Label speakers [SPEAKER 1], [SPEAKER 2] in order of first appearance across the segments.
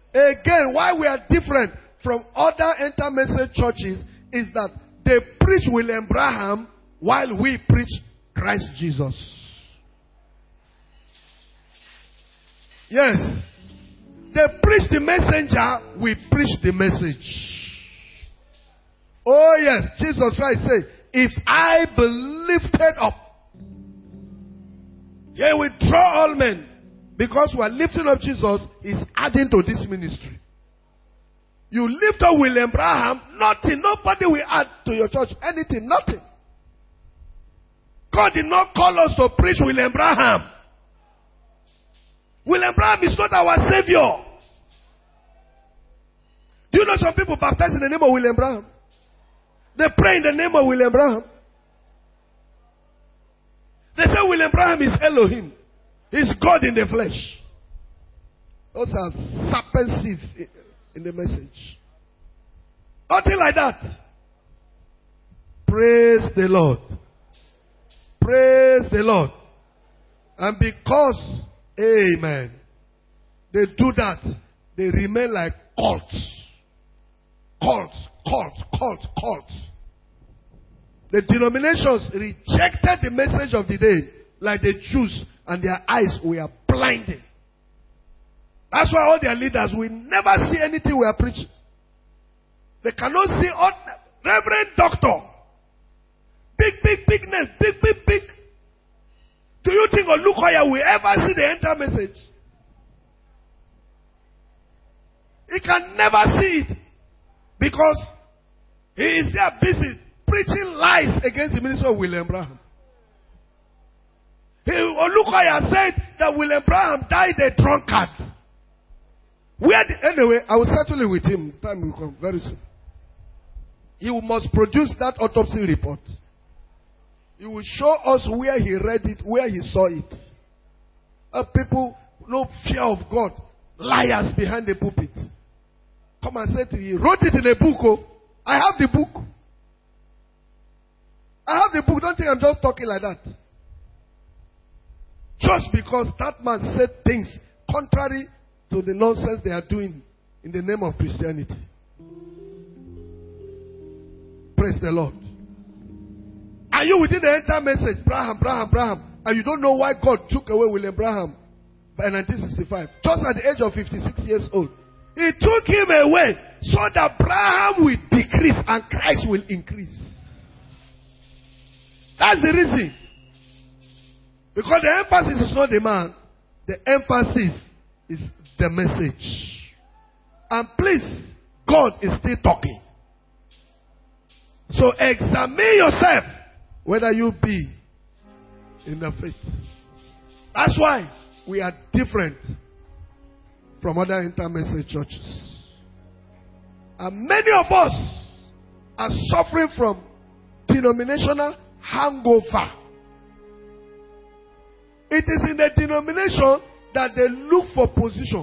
[SPEAKER 1] Again, why we are different from other enter message churches is that they preach William Branham while we preach Christ Jesus. Yes. They preach the messenger, we preach the message. Oh yes, Jesus Christ said, if I be lifted up, he will draw all men. Because we are lifting up Jesus, is adding to this ministry. You lift up William Branham, nothing, nobody will add to your church, anything, nothing. God did not call us to preach William Branham. William Branham is not our savior. Do you know some people baptize in the name of William Branham? They pray in the name of William Branham. They say William Branham is Elohim. He's God in the flesh. Those are serpent seeds in the message. Nothing like that. Praise the Lord. Praise the Lord. And because, amen, they do that, they remain like cults. Cults. The denominations rejected the message of the day like the Jews, and their eyes were blinded. That's why all their leaders will never see anything we are preaching. They cannot see Reverend Doctor. Big name. Big. Do you think Olukoya will ever see the entire message? He can never see it. Because he is there busy preaching lies against the ministry of William Branham. Olukoya said that William Branham died a drunkard. Anyway, I will settle it with him. Time will come very soon. He must produce that autopsy report. He will show us where he read it, where he saw it. People, no fear of God. Liars behind the pulpit. Come and say to you, he wrote it in a book. Oh. I have the book. Don't think I'm just talking like that. Just because that man said things contrary to the nonsense they are doing in the name of Christianity. Praise the Lord. Are you within the entire message? Branham. And you don't know why God took away William Branham by 1965. Just at the age of 56 years old. He took him away so that Branham will decrease and Christ will increase. That's the reason. Because the emphasis is not the man. The emphasis is the message. And please, God is still talking. So examine yourself whether you be in the faith. That's why we are different from other inter-message churches. And many of us are suffering from denominational hangover. It is in the denomination that they look for position.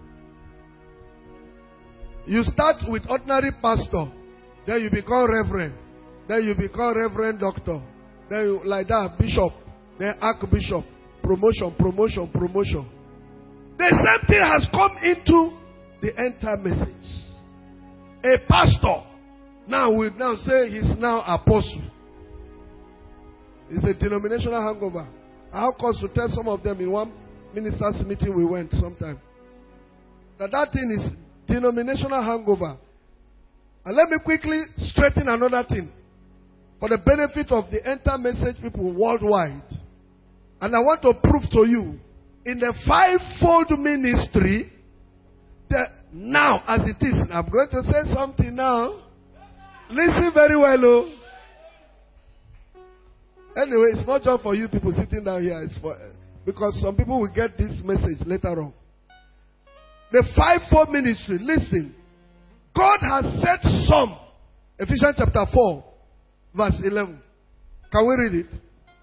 [SPEAKER 1] You start with ordinary pastor, then you become reverend, then you become reverend doctor, then you, like that, bishop, then archbishop, promotion. The same thing has come into the entire message. A pastor now will now say he's now apostle. It's a denominational hangover. I have cause to tell some of them in one minister's meeting we went sometime that thing is denominational hangover. And let me quickly straighten another thing for the benefit of the entire message people worldwide. And I want to prove to you in the fivefold ministry that now as it is, I'm going to say something now. Listen very well, oh. Anyway, it's not just for you people sitting down here. It's for because some people will get this message later on. The fivefold ministry. Listen, God has set some. Ephesians chapter 4, verse 11. Can we read it?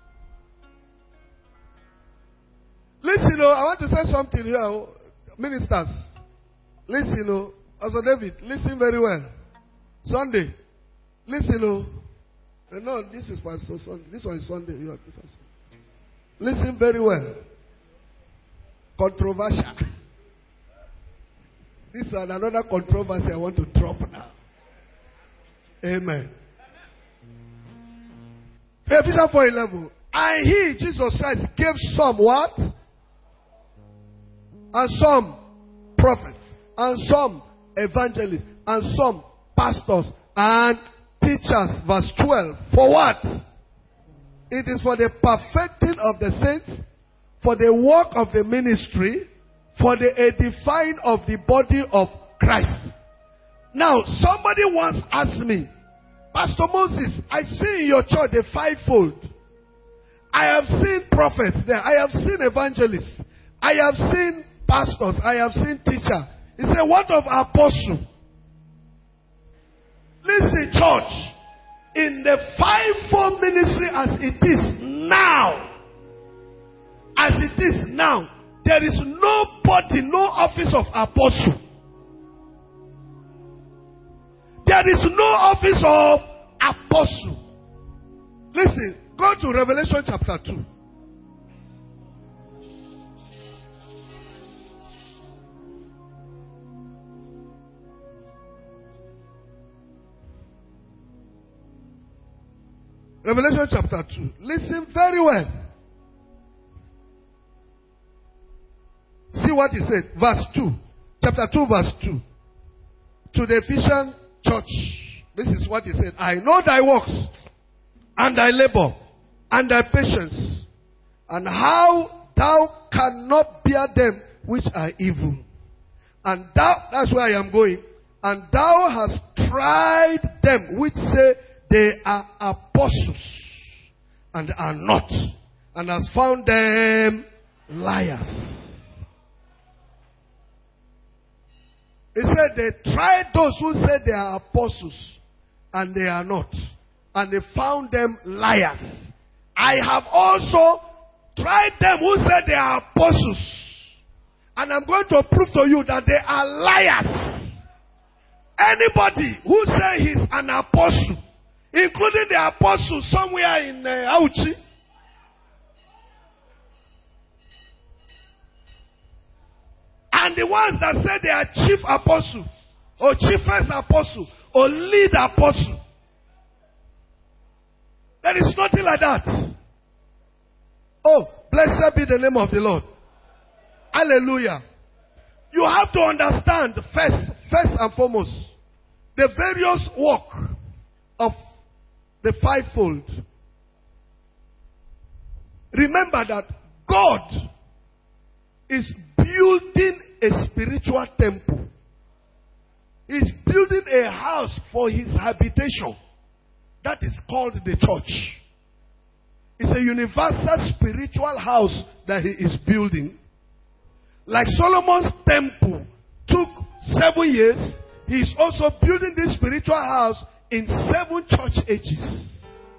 [SPEAKER 1] Listen, I want to say something here, ministers. Listen, Pastor David, listen very well. Sunday, listen, no, this is Pastor Sunday. This one is Sunday. Listen very well. Controversial. This is another controversy I want to drop now. Amen. Ephesians 4:11. And he, Jesus Christ, gave some what? And some prophets, and some evangelists, and some pastors and teachers. Verse 12. For what? It is for the perfecting of the saints, for the work of the ministry, for the edifying of the body of Christ. Now, somebody once asked me, Pastor Moses, I see in your church the fivefold. I have seen prophets there. I have seen evangelists. I have seen pastors. I have seen teachers. He said, what of apostle? Listen, church. In the fivefold ministry as it is now, there is nobody, no office of apostle. There is no office of apostle. Listen, go to Revelation chapter 2. Revelation chapter 2. Listen very well. See what he said. Verse 2. Chapter 2 verse 2. To the Ephesian church. This is what he said. I know thy works, and thy labor, and thy patience, and how thou cannot bear them which are evil. And thou, that's where I am going. And thou hast tried them which say they are apostles, and are not, and hast found them liars. He said they tried those who said they are apostles, and they are not, and they found them liars. I have also tried them who said they are apostles, and I'm going to prove to you that they are liars. Anybody who says he's an apostle, including the apostle somewhere in Auchi, and the ones that say they are chief apostle, or chiefest apostle, or lead apostle. There is nothing like that. Oh, blessed be the name of the Lord. Hallelujah. You have to understand first and foremost, the various work of the fivefold. Remember that God is building a spiritual temple. He's building a house for his habitation. That is called the church. It's a universal spiritual house that he is building. Like Solomon's temple took 7 years, he is also building this spiritual house in 7 church ages.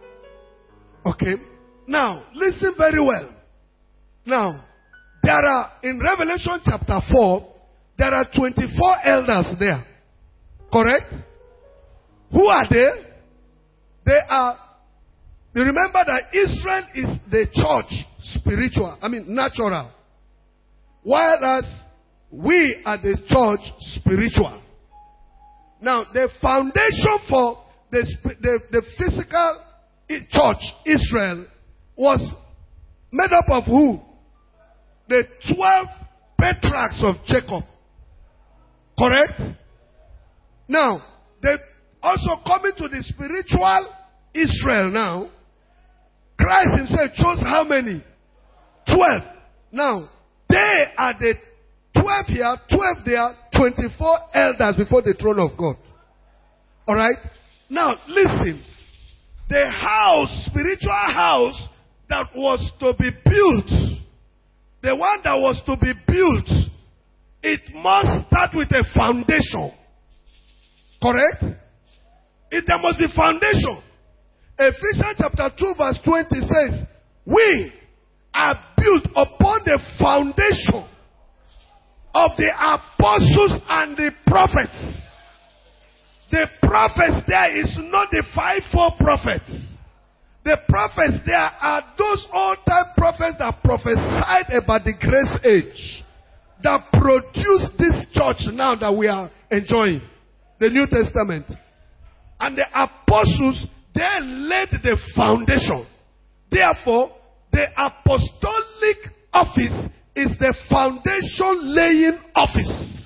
[SPEAKER 1] Okay? Now, listen very well. Now, there are, in Revelation chapter 4, there are 24 elders there. Correct? Who are they? They are, you remember that Israel is the church spiritual, natural. Whereas we are the church spiritual. Now, the foundation for the physical church, Israel, was made up of who? The 12 patriarchs of Jacob. Correct? Now, they also coming to the spiritual Israel now. Christ himself chose how many? 12. Now, they are the 12 here, 12 there, 24 elders before the throne of God. Alright? Now, listen. The house, spiritual house that was to be built, the one that was to be built, it must start with a foundation. Correct? There must be foundation. Ephesians chapter 2 verse 20 says, we are built upon the foundation of the apostles and the prophets. The prophets there is not the 5-4 prophets. The prophets there are those old-time prophets that prophesied about the grace age. that produced this church now that we are enjoying, the New Testament. And the apostles, they laid the foundation. Therefore, the apostolic office is the foundation laying office.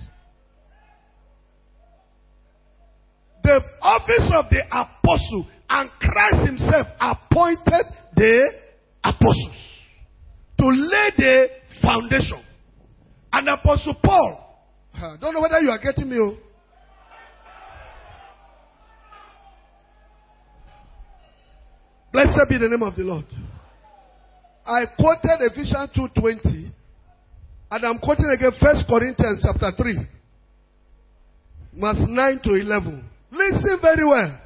[SPEAKER 1] The office of the apostle, and Christ himself appointed the apostles to lay the foundation. And Apostle Paul, I don't know whether you are getting me. Blessed be the name of the Lord. I quoted Ephesians 2:20, and I'm quoting again 1 Corinthians chapter 3, verse 9 to 11. Listen very well.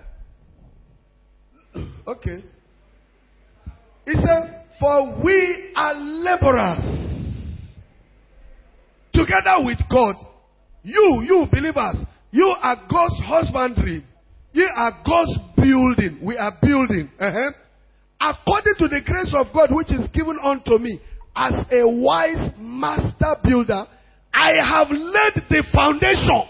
[SPEAKER 1] Okay. He said, for we are laborers together with God. You believers, you are God's husbandry. You are God's building. We are building. According to the grace of God which is given unto me, as a wise master builder, I have laid the foundation.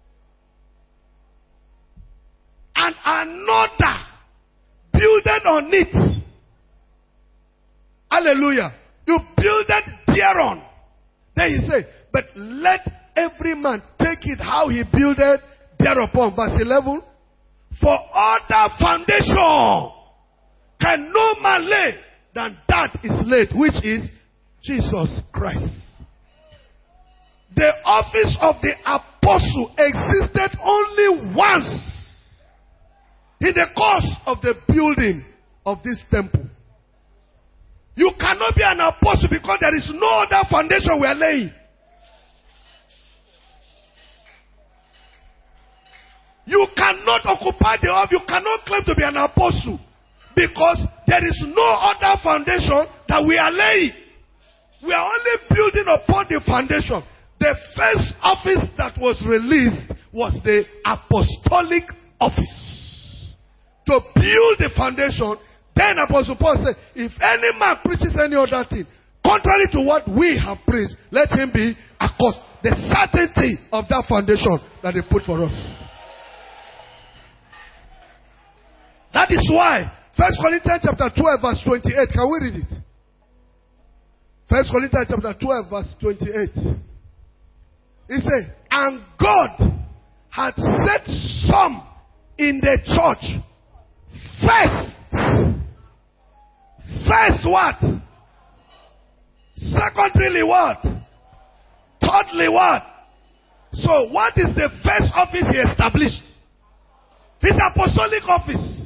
[SPEAKER 1] And another builded on it. Hallelujah. You builded thereon. Then he said, but let every man take it how he builded thereupon. Verse 11. For other foundation can no man lay than that is laid, which is Jesus Christ. The office of the apostle existed only once in the course of the building of this temple. You cannot be an apostle because there is no other foundation we are laying. You cannot occupy the office. You cannot claim to be an apostle because there is no other foundation that we are laying. We are only building upon the foundation. The first office that was released was the apostolic office. To build the foundation, then Apostle Paul said, if any man preaches any other thing, contrary to what we have preached, let him be accursed. The certainty of that foundation that they put for us. That is why 1 Corinthians chapter 12 verse 28. Can we read it? 1 Corinthians chapter 12 verse 28. He said, and God had set some in the church first. First what? Secondarily what? Thirdly what? So what is the first office he established? His apostolic office.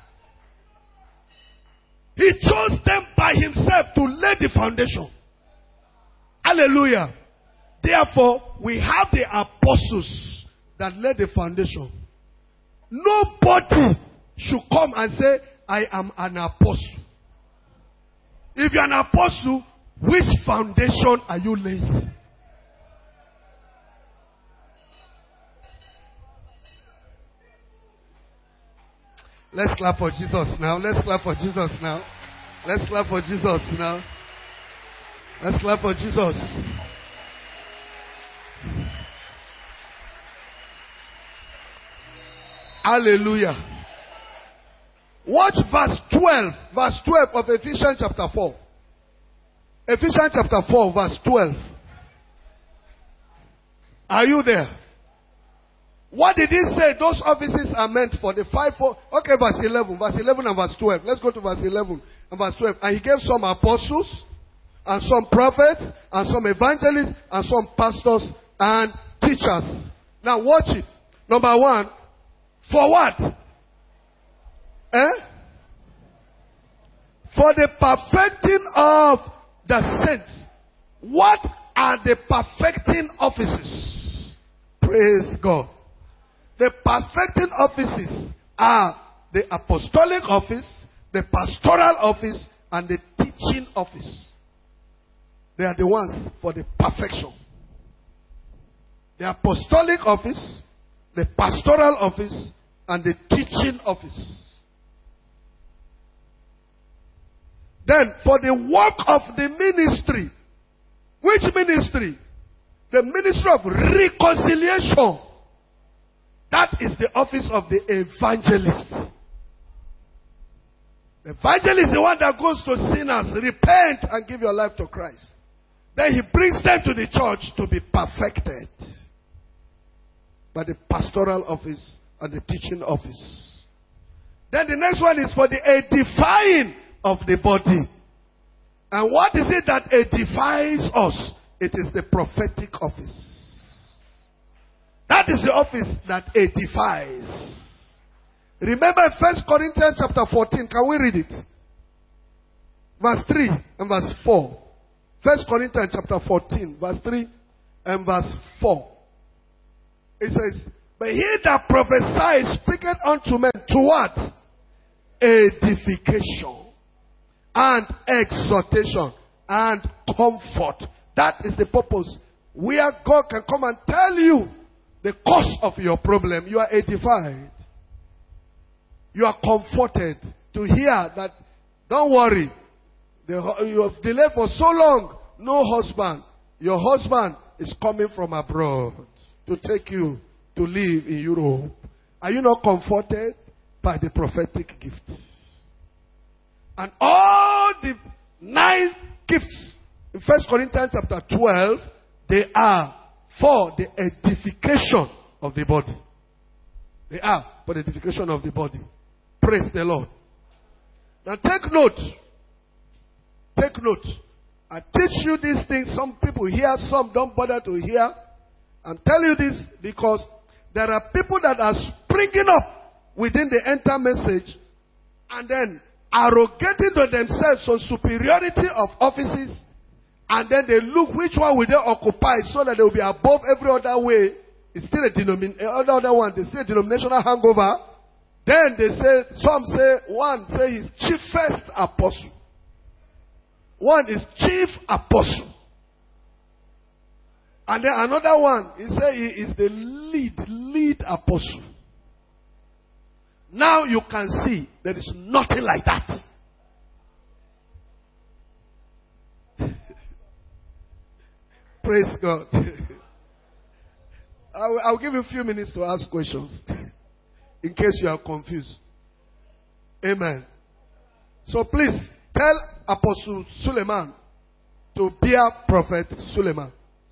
[SPEAKER 1] He chose them by himself to lay the foundation. Hallelujah. Therefore, we have the apostles that laid the foundation. Nobody should come and say, I am an apostle. If you're an apostle, which foundation are you laying? Let's clap for Jesus now. Let's clap for Jesus now. Let's clap for Jesus now. Let's clap for Jesus. Hallelujah. Watch verse 12. Verse 12 of Ephesians chapter 4. Ephesians chapter 4 verse 12. Are you there? What did he say? Those offices are meant for the fivefold. Okay, verse 11. Verse 11 and verse 12. Let's go to verse 11 and verse 12. And he gave some apostles, and some prophets, and some evangelists, and some pastors and teachers. Now watch it. Number one. For what? For the perfecting of the saints. What are the perfecting offices? Praise God. The perfecting offices are the apostolic office, the pastoral office, and the teaching office. They are the ones for the perfection. The apostolic office, the pastoral office, and the teaching office. Then, for the work of the ministry. Which ministry? The ministry of reconciliation. That is the office of the evangelist. The evangelist is the one that goes to sinners, repent and give your life to Christ. Then he brings them to the church to be perfected by the pastoral office and the teaching office. Then the next one is for the edifying of the body. And what is it that edifies us? It is the prophetic office. That is the office that edifies. Remember 1 Corinthians chapter 14. Can we read it? Verse 3 and verse 4. 1 Corinthians chapter 14, verse 3 and verse 4. It says, but he that prophesies speaketh unto men to what? Edification and exhortation and comfort. That is the purpose. Where God can come and tell you the cause of your problem. You are edified. You are comforted to hear that, don't worry, you have delayed for so long, no husband. Your husband is coming from abroad to take you to live in Europe. Are you not comforted by the prophetic gifts? And all the 9 gifts in 1 Corinthians chapter 12, they are for the edification of the body. They are for the edification of the body. Praise the Lord. Now take note. Take note. I teach you these things. Some people hear, some don't bother to hear. I'm telling you this because there are people that are springing up within the enter message and then arrogating to themselves some superiority of offices, and then they look which one will they occupy so that they will be above every other way. It's still a other one. They say denominational hangover. Then they say, some say, one say he's chiefest apostle. One is chief apostle. And then another one, he say he is the lead apostle. Now you can see there is nothing like that. Praise God. I'll give you a few minutes to ask questions in case you are confused. Amen. So please tell Apostle Suleiman to bear Prophet Suleiman.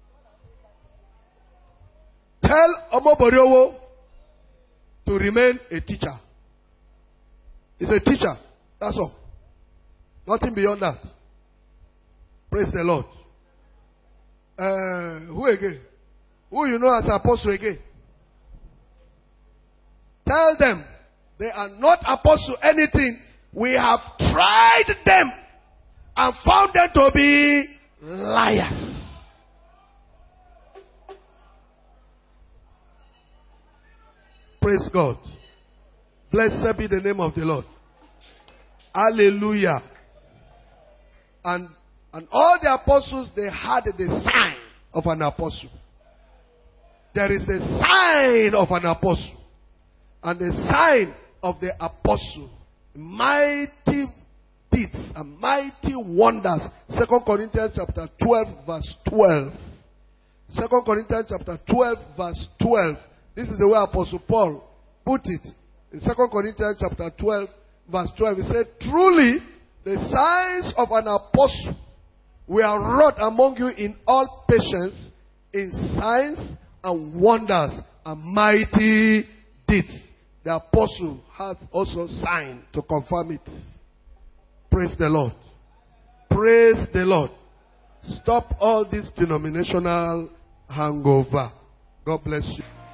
[SPEAKER 1] Tell Omoboriowo to remain a teacher. He's a teacher. That's all. Nothing beyond that. Praise the Lord. Who again? Who you know as apostle again? Tell them they are not apostle anything. We have tried them and found them to be liars. Praise God. Blessed be the name of the Lord. Hallelujah. And all the apostles, they had the sign of an apostle. There is the sign of an apostle. And the sign of the apostle. Mighty deeds and mighty wonders. 2 Corinthians chapter 12 verse 12. 2 Corinthians chapter 12 verse 12. This is the way Apostle Paul put it. In 2 Corinthians chapter 12 verse 12. He said, truly the signs of an apostle were wrought among you in all patience, in signs and wonders and mighty deeds. The apostle has also signed to confirm it. Praise the Lord. Praise the Lord. Stop all this denominational hangover. God bless you.